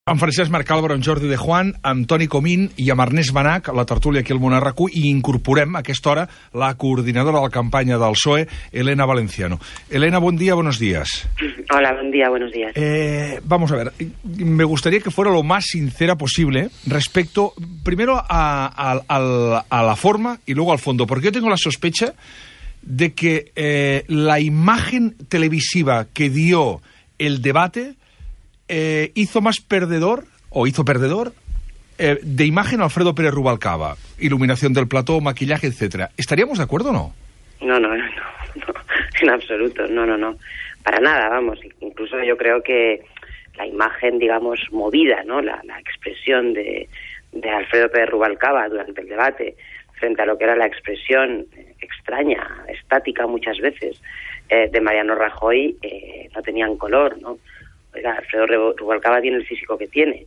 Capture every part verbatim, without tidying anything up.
Amb Francesc Mercalbro, amb Jordi de Juan, amb Toni Comín i amb Ernest Benach, a la tertúlia aquí al Món R Q, i incorporem a aquesta hora la coordinadora de la campaña del P S O E, Elena Valenciano. Elena, buen día, buenos días. Hola, buen día, buenos días. Eh, vamos a ver, me gustaría que fuera lo más sincera posible respecto, primero, a, a, a, a la forma y luego al fondo, porque yo tengo la sospecha de que eh, la imagen televisiva que dio el debate Eh, hizo más perdedor, o hizo perdedor, eh, de imagen a Alfredo Pérez Rubalcaba. Iluminación del plató, maquillaje, etcétera. ¿Estaríamos de acuerdo o no? No, no, no, no, en absoluto, no, no, no. Para nada, vamos. Incluso yo creo que la imagen, digamos, movida, ¿no? La, la expresión de, de Alfredo Pérez Rubalcaba durante el debate, frente a lo que era la expresión extraña, estática muchas veces, eh, de Mariano Rajoy, eh, no tenían color, ¿no? Oiga, Alfredo Rubalcaba tiene el físico que tiene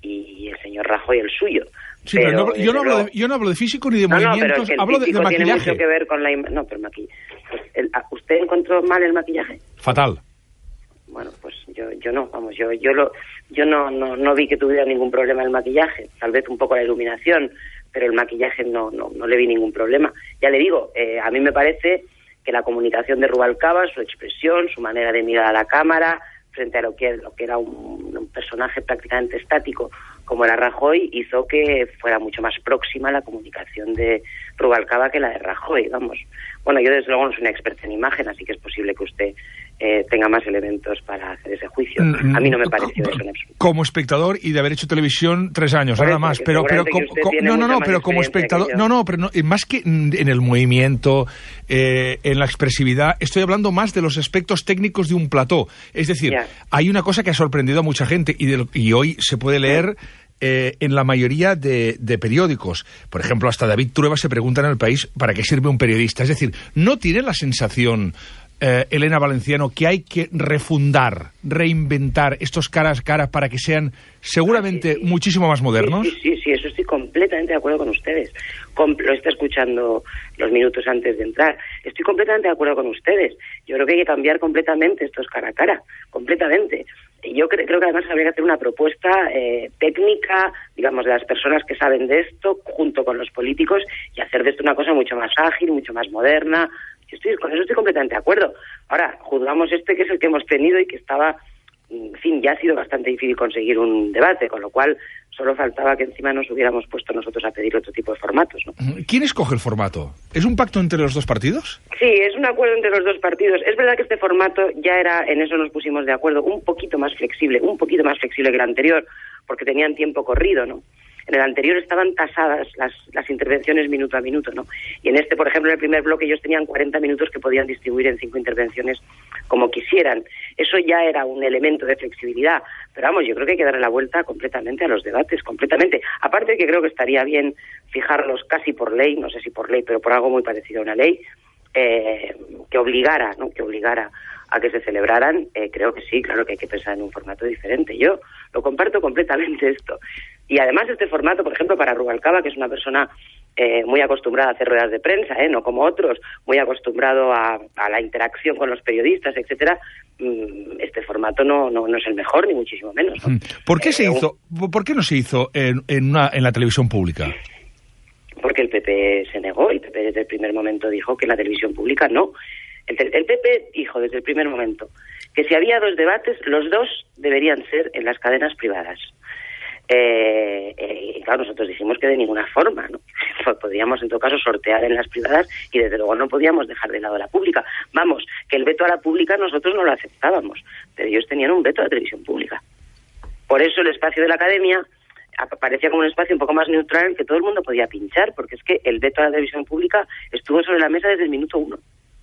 y el señor Rajoy el suyo. Sí, pero, pero no, yo, no hablo de, yo no hablo de físico ni de no, movimientos, no, pero es que el hablo de, de maquillaje. Tiene mucho que ver con la... No, pero maquillaje. Pues el, ¿usted encontró mal el maquillaje? Fatal. Bueno, pues yo yo no, vamos, yo yo lo yo no no no vi que tuviera ningún problema el maquillaje, tal vez un poco la iluminación, pero el maquillaje no no no le vi ningún problema. Ya le digo, eh, a mí me parece que la comunicación de Rubalcaba, su expresión, su manera de mirar a la cámara, frente a lo que, lo que era un, un personaje prácticamente estático como era Rajoy, hizo que fuera mucho más próxima la comunicación de Rubalcaba que la de Rajoy, vamos. Bueno, yo desde luego no soy una experta en imagen, así que es posible que usted eh, tenga más elementos para hacer ese juicio. A mí no me pareció eso en absoluto. Como espectador y de haber hecho televisión tres años, nada más, pero pero como, no, no, no, pero como espectador, no, no, pero no, más que en el movimiento, eh, en la expresividad, estoy hablando más de los aspectos técnicos de un plató. Es decir, yeah. hay una cosa que ha sorprendido a mucha gente y, de lo, y hoy se puede leer Eh, en la mayoría de, de periódicos. Por ejemplo, hasta David Trueba se pregunta en El País ¿para qué sirve un periodista? Es decir, ¿no tiene la sensación, eh, Elena Valenciano, que hay que refundar, reinventar estos caras a cara para que sean seguramente sí, sí. muchísimo más modernos? Sí, sí, sí, sí, eso estoy completamente de acuerdo con ustedes. Com- lo está escuchando los minutos antes de entrar. Estoy completamente de acuerdo con ustedes. Yo creo que hay que cambiar completamente estos cara a cara, completamente. Yo cre- creo que además habría que hacer una propuesta eh, técnica, digamos, de las personas que saben de esto, junto con los políticos, y hacer de esto una cosa mucho más ágil, mucho más moderna. Yo estoy, con eso estoy completamente de acuerdo. Ahora, juzgamos este que es el que hemos tenido y que estaba, en fin, ya ha sido bastante difícil conseguir un debate, con lo cual solo faltaba que encima nos hubiéramos puesto nosotros a pedir otro tipo de formatos, ¿no? ¿Quién escoge el formato? ¿Es un pacto entre los dos partidos? Sí, es un acuerdo entre los dos partidos. Es verdad que este formato ya era, en eso nos pusimos de acuerdo, un poquito más flexible, un poquito más flexible que el anterior, porque tenían tiempo corrido, ¿no? En el anterior estaban tasadas las, las intervenciones minuto a minuto, ¿no? Y en este, por ejemplo, en el primer bloque ellos tenían cuarenta minutos que podían distribuir en cinco intervenciones como quisieran. Eso ya era un elemento de flexibilidad. Pero vamos, yo creo que hay que darle la vuelta completamente a los debates, completamente. Aparte que creo que estaría bien fijarlos casi por ley, no sé si por ley, pero por algo muy parecido a una ley, eh, que obligara, ¿no? Que obligara a que se celebraran. Eh, creo que sí, claro que hay que pensar en un formato diferente. Yo lo comparto completamente esto. Y además este formato, por ejemplo, para Rubalcaba, que es una persona eh, muy acostumbrada a hacer ruedas de prensa, eh, no como otros, muy acostumbrado a, a la interacción con los periodistas, etcétera, este formato no, no, no es el mejor, ni muchísimo menos, ¿no? ¿Por qué eh, se hizo? ¿Por qué no se hizo en, en, una, en la televisión pública? Porque el P P se negó, el P P desde el primer momento dijo que en la televisión pública no. El, el P P dijo desde el primer momento que si había dos debates, los dos deberían ser en las cadenas privadas. Eh, eh, y claro, nosotros dijimos que de ninguna forma, ¿no? Pues podríamos en todo caso sortear en las privadas y desde luego no podíamos dejar de lado la pública. Vamos, que el veto a la pública nosotros no lo aceptábamos, pero ellos tenían un veto a la televisión pública. Por eso el espacio de la academia parecía como un espacio un poco más neutral en que todo el mundo podía pinchar, porque es que el veto a la televisión pública estuvo sobre la mesa desde el minuto uno.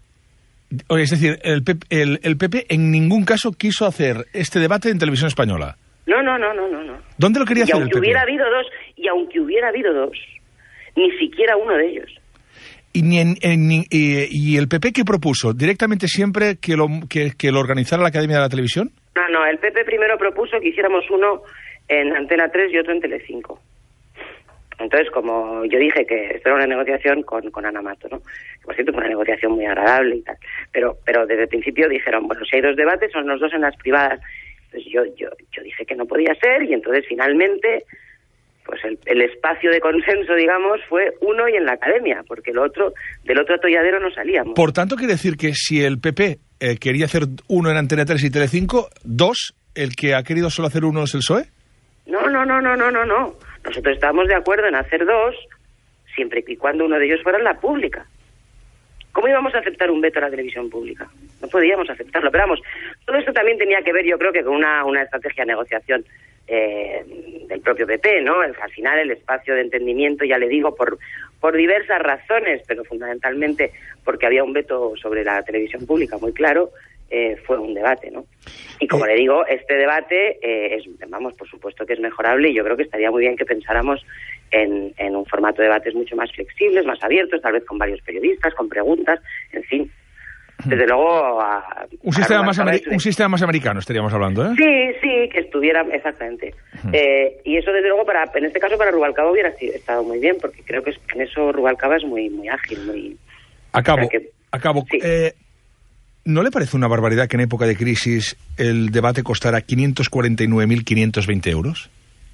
Es decir, el P P, el, el P P en ningún caso quiso hacer este debate en televisión española. No, no, no, no, no, no. ¿Dónde lo quería y hacer aunque el P P? hubiera habido dos, y aunque hubiera habido dos, ni siquiera uno de ellos. ¿Y, ni en, en, y, y el P P qué propuso? ¿Directamente siempre que lo, que, que lo organizara la Academia de la Televisión? No, no, el P P primero propuso que hiciéramos uno en Antena tres y otro en Telecinco. Entonces, como yo dije que esto era una negociación con, con Ana Mato, ¿no? Por cierto, fue una negociación muy agradable y tal. Pero, pero desde el principio dijeron, bueno, si hay dos debates, son los dos en las privadas. Entonces yo, yo, yo dije que no podía ser y entonces finalmente pues el, el espacio de consenso, digamos, fue uno y en la academia, porque el otro, del otro atolladero no salíamos. Por tanto, quiere decir que si el P P eh, quería hacer uno en Antena tres y Telecinco, dos, el que ha querido solo hacer uno es el P S O E. No, no, no, no, no, no, no. Nosotros estábamos de acuerdo en hacer dos, siempre y cuando uno de ellos fuera en la pública. ¿Cómo íbamos a aceptar un veto a la televisión pública? No podíamos aceptarlo. Pero vamos, todo esto también tenía que ver, yo creo que con una, una estrategia de negociación eh, del propio P P, ¿no? Al final el espacio de entendimiento, ya le digo, por, por diversas razones, pero fundamentalmente porque había un veto sobre la televisión pública muy claro, eh, fue un debate, ¿no? Y como le digo, este debate, eh, es, vamos, por supuesto que es mejorable y yo creo que estaría muy bien que pensáramos en, en un formato de debates mucho más flexibles, más abiertos, tal vez con varios periodistas, con preguntas, en fin. Desde luego... A, un, sistema más ameri- un sistema más americano estaríamos hablando, ¿eh? Sí, sí, que estuviera, exactamente. Uh-huh. Eh, y eso, desde luego, para en este caso para Rubalcaba hubiera estado muy bien, porque creo que es, en eso Rubalcaba es muy muy ágil, muy... Acabo, o sea que, acabo. Sí. Eh, ¿No le parece una barbaridad que en época de crisis el debate costara quinientos cuarenta y nueve mil quinientos veinte euros?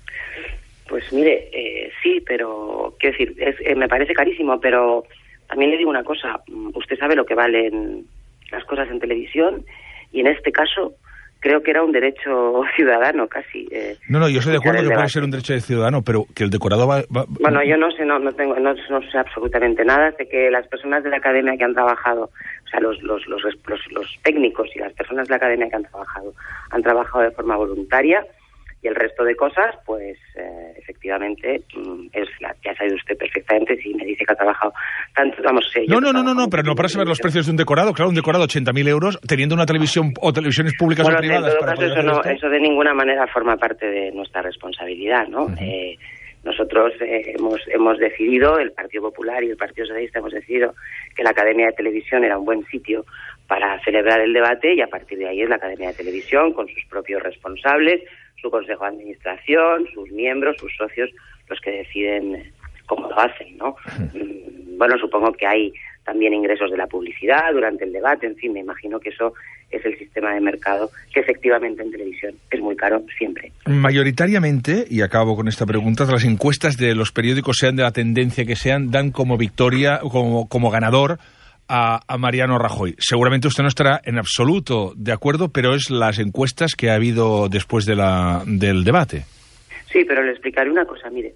Pues mire, eh, sí, pero, quiero decir, es, eh, me parece carísimo, pero también le digo una cosa, usted sabe lo que valen las cosas en televisión, y en este caso creo que era un derecho ciudadano casi. Eh, no, no, yo estoy de acuerdo que debate. Puede ser un derecho de ciudadano, pero que el decorado va... va bueno, yo no sé, no no tengo, no, no sé absolutamente nada, sé que las personas de la academia que han trabajado, o sea, los, los, los, los, los técnicos y las personas de la academia que han trabajado, han trabajado de forma voluntaria, y el resto de cosas, pues, eh, efectivamente, es la que ha sabido usted perfectamente si me dice que ha trabajado tanto, vamos... Eh, no, no, no, no, no, pero no para saber los precios de un decorado, claro, un decorado ochenta mil euros, teniendo una televisión o televisiones públicas bueno, o privadas... en todo para caso, eso, no, eso de ninguna manera forma parte de nuestra responsabilidad, ¿no? Uh-huh. Eh, nosotros eh, hemos, hemos decidido, el Partido Popular y el Partido Socialista hemos decidido que la Academia de Televisión era un buen sitio para celebrar el debate, y a partir de ahí es la Academia de Televisión, con sus propios responsables, su consejo de administración, sus miembros, sus socios, los que deciden cómo lo hacen, ¿no? Uh-huh. Bueno, supongo que hay también ingresos de la publicidad durante el debate, en fin, me imagino que eso es el sistema de mercado que efectivamente en televisión es muy caro siempre. Mayoritariamente, y acabo con esta pregunta, las encuestas de los periódicos, sean de la tendencia que sean, dan como victoria, como, como ganador a, a Mariano Rajoy. Seguramente usted no estará en absoluto de acuerdo, pero es las encuestas que ha habido después de la, del debate. Sí, pero le explicaré una cosa, mire.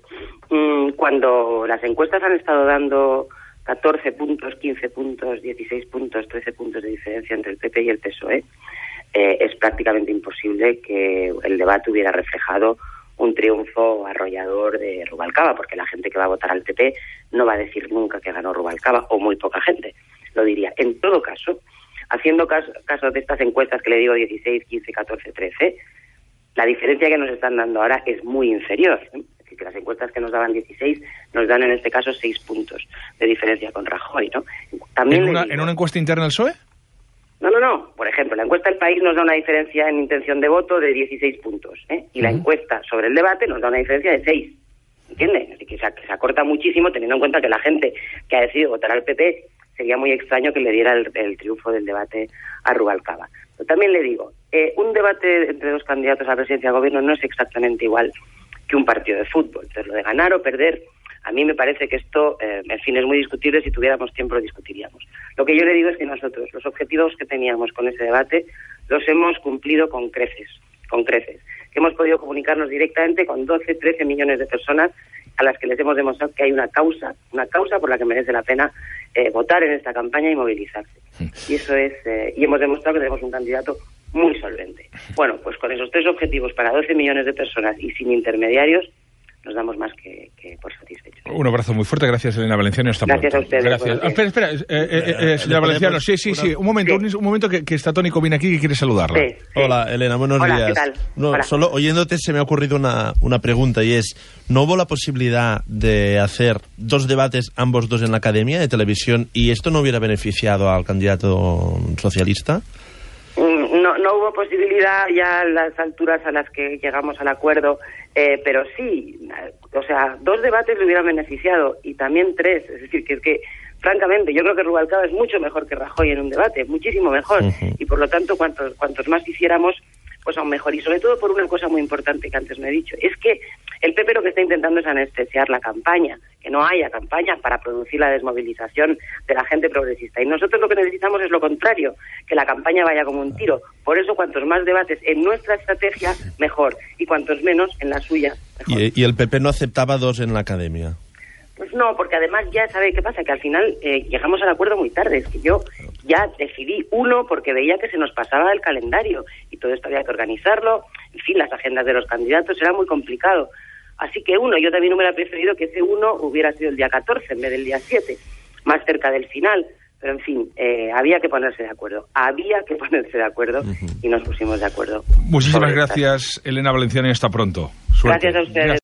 Cuando las encuestas han estado dando catorce puntos, quince puntos, dieciséis puntos, trece puntos de diferencia entre el P P y el P S O E, eh, es prácticamente imposible que el debate hubiera reflejado un triunfo arrollador de Rubalcaba, porque la gente que va a votar al P P no va a decir nunca que ganó Rubalcaba, o muy poca gente lo diría. En todo caso, haciendo caso, caso de estas encuestas que le digo dieciséis, quince, catorce, trece, la diferencia que nos están dando ahora es muy inferior, ¿eh? Que las encuestas que nos daban dieciséis nos dan en este caso seis puntos de diferencia con Rajoy, ¿no? También ¿En, una, digo, ¿En una encuesta interna del P S O E? No, no, no. Por ejemplo, la encuesta del País nos da una diferencia en intención de voto de dieciséis puntos, ¿eh? Y uh-huh. La encuesta sobre el debate nos da una diferencia de seis. ¿Entiende? Así que se, que se acorta muchísimo, teniendo en cuenta que la gente que ha decidido votar al P P, sería muy extraño que le diera el, el triunfo del debate a Rubalcaba. Pero también le digo, eh, un debate entre dos candidatos a la presidencia del gobierno no es exactamente igual que un partido de fútbol. Entonces, lo de ganar o perder, a mí me parece que esto, eh, en fin, es muy discutible. Si tuviéramos tiempo lo discutiríamos. Lo que yo le digo es que nosotros, los objetivos que teníamos con ese debate, los hemos cumplido con creces, con creces. Que hemos podido comunicarnos directamente con doce, trece millones de personas a las que les hemos demostrado que hay una causa, una causa por la que merece la pena eh, votar en esta campaña y movilizarse. Y eso es, eh, y hemos demostrado que tenemos un candidato muy solvente. Bueno, pues con esos tres objetivos para doce millones de personas y sin intermediarios, nos damos más que, que por satisfechos. Un abrazo muy fuerte, gracias Elena Valenciano. Hasta gracias pronto. a ustedes. Gracias. Ah, espera, espera, eh, eh, eh, señora Valenciano, sí, sí, sí, un momento, sí. un, un momento que, que está Tónico viene aquí y quiere saludarla. Sí, sí. Hola, Elena, buenos Hola, días. ¿qué tal? No, Hola. Solo oyéndote se me ha ocurrido una, una pregunta, y es, ¿no hubo la posibilidad de hacer dos debates, ambos dos en la Academia de Televisión, y esto no hubiera beneficiado al candidato socialista? No, no hubo posibilidad ya a las alturas a las que llegamos al acuerdo, eh, pero sí, o sea, dos debates le hubieran beneficiado y también tres, es decir, que es que, francamente, yo creo que Rubalcaba es mucho mejor que Rajoy en un debate, muchísimo mejor, uh-huh. Y por lo tanto, cuantos, cuantos más hiciéramos, pues aún mejor. Y sobre todo por una cosa muy importante que antes me he dicho, es que el P P lo que está intentando es anestesiar la campaña, que no haya campaña para producir la desmovilización de la gente progresista. Y nosotros lo que necesitamos es lo contrario, que la campaña vaya como un tiro. Por eso, cuantos más debates en nuestra estrategia, mejor. Y cuantos menos en la suya, mejor. ¿Y, y el P P no aceptaba dos en la academia? Pues no, porque además ya sabe qué pasa, que al final eh, llegamos al acuerdo muy tarde. Es que yo ya decidí uno porque veía que se nos pasaba el calendario y todo esto había que organizarlo. En fin, las agendas de los candidatos era muy complicado. Así que uno, yo también hubiera preferido que ese uno hubiera sido el día catorce en vez del día siete, más cerca del final. Pero en fin, eh, había que ponerse de acuerdo. Había que ponerse de acuerdo uh-huh. y nos pusimos de acuerdo. Muchísimas gracias, Elena Valenciano, y hasta pronto. Suerte. Gracias a ustedes.